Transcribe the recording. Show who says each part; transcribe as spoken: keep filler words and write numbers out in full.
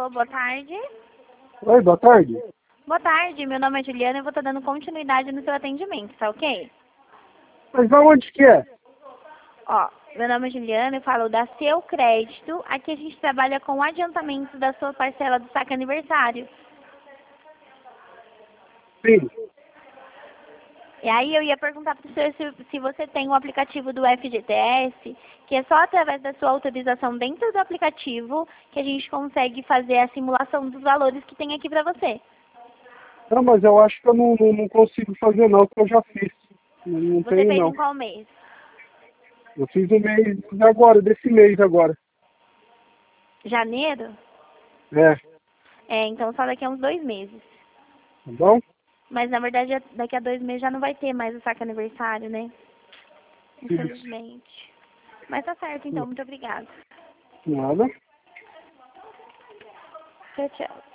Speaker 1: Alô, boa tarde.
Speaker 2: Oi, boa tarde.
Speaker 1: Boa tarde, meu nome é Juliana e eu vou estar dando continuidade no seu atendimento, tá ok?
Speaker 2: Mas aonde que é?
Speaker 1: Ó, meu nome é Juliana, eu falo da Seu Crédito. Aqui a gente trabalha com o adiantamento da sua parcela do saque aniversário.
Speaker 2: Sim.
Speaker 1: E aí eu ia perguntar para o senhor se, se você tem o aplicativo do F G T S, que é só através da sua autorização dentro do aplicativo que a gente consegue fazer a simulação dos valores que tem aqui para você.
Speaker 2: Não, mas eu acho que eu não, não, não consigo fazer não, porque eu já fiz. Não, não
Speaker 1: Você
Speaker 2: tenho
Speaker 1: fez
Speaker 2: não.
Speaker 1: em qual mês?
Speaker 2: Eu fiz o mês agora, desse mês agora.
Speaker 1: Janeiro?
Speaker 2: É,
Speaker 1: É, então só daqui a uns dois meses.
Speaker 2: tá bom?
Speaker 1: Mas na verdade daqui a dois meses já não vai ter mais o saque aniversário, né?
Speaker 2: Isso.
Speaker 1: Infelizmente. Mas tá certo então, muito obrigada.
Speaker 2: Nada.
Speaker 1: Tchau, tchau.